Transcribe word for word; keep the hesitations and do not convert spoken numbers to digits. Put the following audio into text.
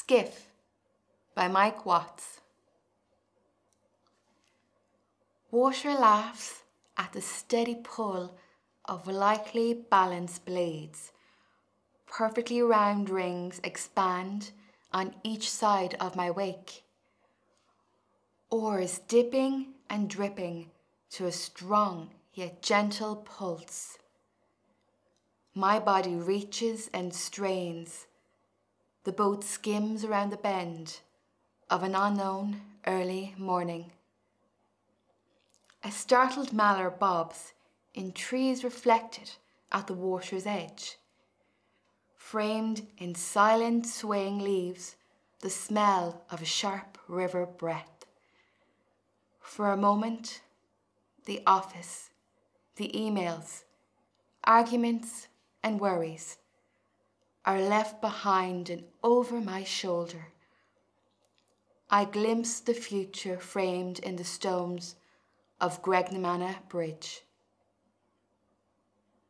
Skiff by Mike Watts. Water laughs at the steady pull of likely balanced blades. Perfectly round rings expand on each side of my wake. Oars dipping and dripping to a strong yet gentle pulse. My body reaches and strains. The boat skims around the bend of an unknown early morning. A startled mallard bobs in trees reflected at the water's edge. Framed in silent swaying leaves, the smell of a sharp river breath. For a moment, the office, the emails, arguments and worries are left behind and over my shoulder. I glimpse the future framed in the stones of Gregnamanagh Bridge.